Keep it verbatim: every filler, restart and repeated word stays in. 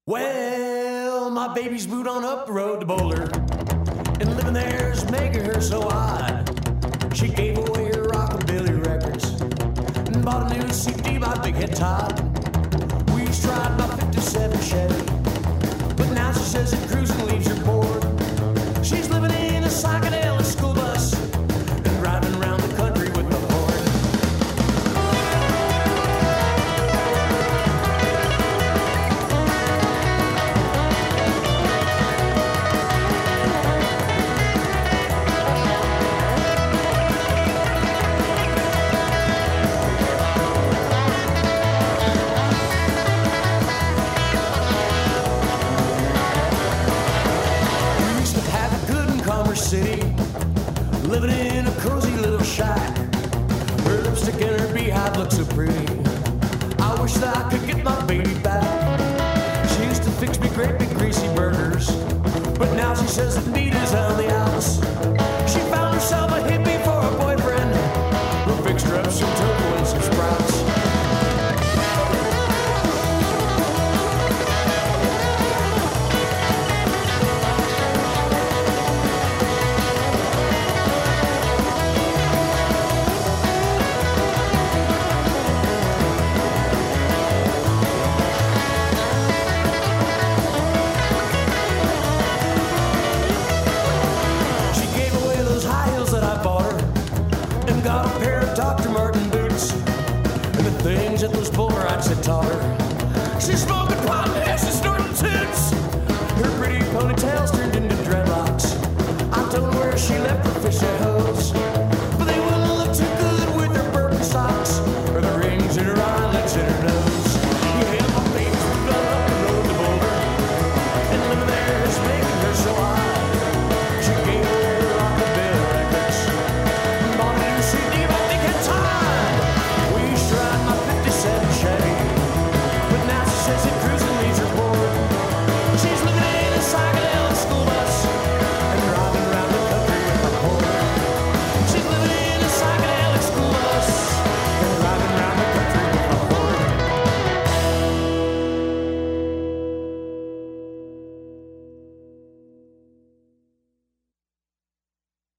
Well, my baby's moved on up the road to Boulder, and living there's making her so odd. She gave away her rockabilly records and bought a new C D by Big Head Todd. We used to ride my fifty-seven Chevy, but now she says that cruising leaves her bored. She's living in a psychedelic school bus and driving around the country with the Ford. City, living in a cozy little shack. Her lipstick and her beehive look so pretty. I wish that I could get my baby back. She used to fix me great big greasy